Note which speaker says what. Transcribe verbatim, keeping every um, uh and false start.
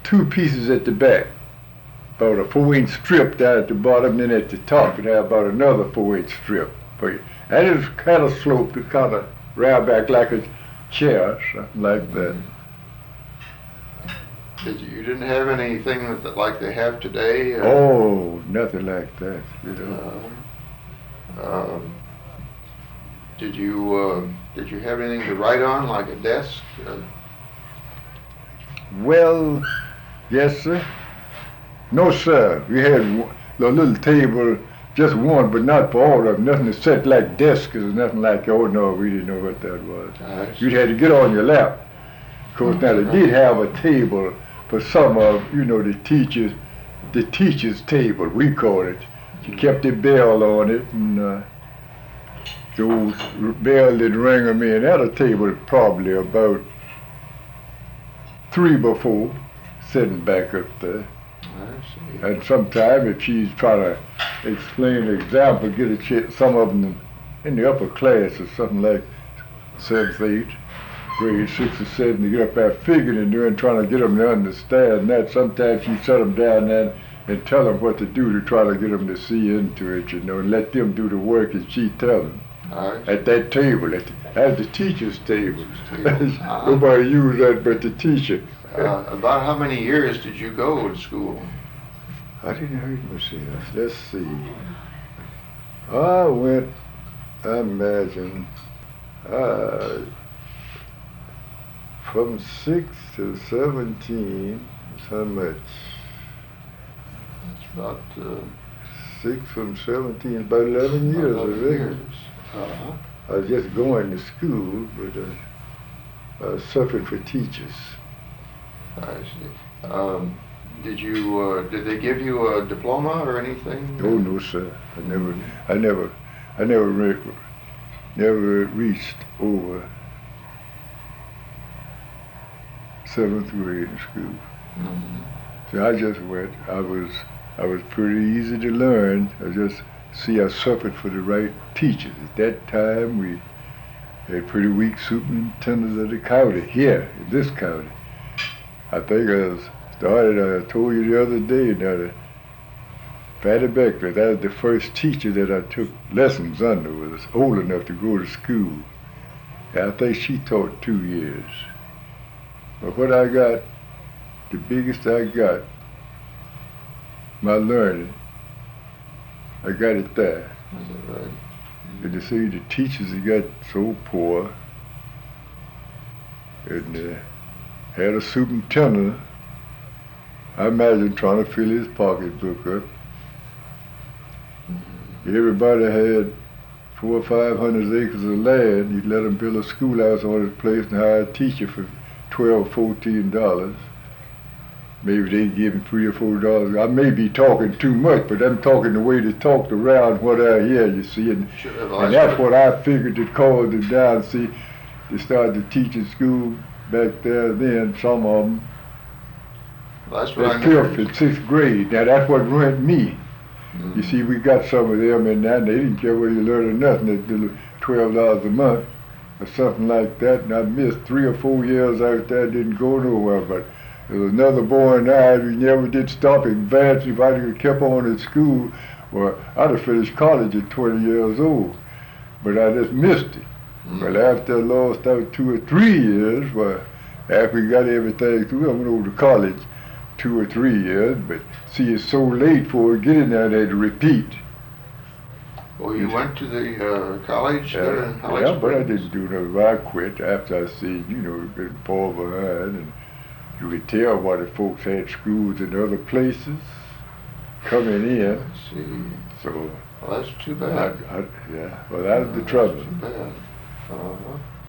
Speaker 1: two pieces at the back, about a four-inch strip down at the bottom, then at the top it had about another four-inch strip for you. And it was kind of sloped, it kind of round back like a chair, something like that.
Speaker 2: Did you, you didn't have anything that, like they have today?
Speaker 1: Uh, oh, nothing like that. You know.
Speaker 2: Uh, um, did you uh, did you have anything to write on, like a desk? Uh,
Speaker 1: well, yes, sir. No, sir. We had a little table, just one, but not for all of them. Nothing to set like desks or nothing like. Oh no, we didn't know what that was. You'd had to get on your lap. Of course, now they did have a table for some of, you know, the teachers, the teachers' table, we call it. You kept the bell on it, and uh, the old bell did ring them in. At a table probably about three by four, sitting back up there.
Speaker 2: I see.
Speaker 1: And sometimes if she's trying to explain an example, get a ch- some of them in the upper class or something like seventh, eighth grade, six or seven, to get up there figuring and doing, trying to get them to understand that. Sometimes she set them down there and tell them what to do to try to get them to see into it, you know, and let them do the work and she tell them.
Speaker 2: Right.
Speaker 1: At that table, at the, at the teacher's table.
Speaker 2: uh-huh.
Speaker 1: Nobody used that but the teacher.
Speaker 2: Uh, about how many years did you go to school?
Speaker 1: I didn't hurt myself. Let's see. I went, I imagine, uh, from six to seventeen, how much?
Speaker 2: That's about uh,
Speaker 1: six from seventeen, about eleven years,
Speaker 2: eleven
Speaker 1: I think.
Speaker 2: years. Uh-huh.
Speaker 1: I was just going to school, but uh, I suffered for teachers.
Speaker 2: I see. Um, did you? Uh, did they give you a diploma or anything?
Speaker 1: Oh no, sir. I never, I never, I never, re- never reached over seventh grade in school.
Speaker 2: Mm-hmm.
Speaker 1: So I just went. I was, I was pretty easy to learn. I just see I suffered for the right teachers. At that time, we had pretty weak superintendents of the county here in this county. I think I was started, I told you the other day that Fatty Beckler, that was the first teacher that I took lessons under, was old enough to go to school. And I think she taught two years. But what I got, the biggest I got, my learning, I got it there.
Speaker 2: Is that right?
Speaker 1: And you see, the teachers had got so poor, and uh, had a superintendent, I imagine, trying to fill his pocketbook up. Mm-hmm. Everybody had four or five hundred acres of land. You'd let them build a schoolhouse on his place and hire a teacher for twelve, fourteen dollars. Maybe they'd give him three or four dollars. I may be talking too much, but I'm talking the way they talked around what I hear, you see. And,
Speaker 2: Sure,
Speaker 1: and that's what I figured that caused it down. See, they started to teach in school back there then, some of them.
Speaker 2: Well, that's what
Speaker 1: At
Speaker 2: I
Speaker 1: fifth
Speaker 2: know.
Speaker 1: and sixth grade. Now that's what ruined me.
Speaker 2: Mm-hmm.
Speaker 1: You see, we got some of them in there, and they didn't care whether you learned or nothing. They did twelve dollars a month or something like that. And I missed three or four years out there, didn't go nowhere. But there was another boy in there who never did stop advancing. If I'd have kept on in school, well, I'd have finished college at twenty years old. But I just missed it.
Speaker 2: Mm-hmm.
Speaker 1: But after I lost out two or three years, well, after we got everything through, I went over to college two or three years. But see, it's so late for getting there, they had to repeat.
Speaker 2: Well, you went to the uh, college
Speaker 1: Yeah,
Speaker 2: there in Holly
Speaker 1: yeah, but I
Speaker 2: Springs?
Speaker 1: didn't do nothing. I quit after I seen, you know, been fall behind, and you could tell why the folks had schools in other places coming in.
Speaker 2: I see.
Speaker 1: So,
Speaker 2: Well, that's too
Speaker 1: I,
Speaker 2: bad.
Speaker 1: I, yeah, well, that was the
Speaker 2: Uh,
Speaker 1: trouble.
Speaker 2: That's too bad. Uh-huh.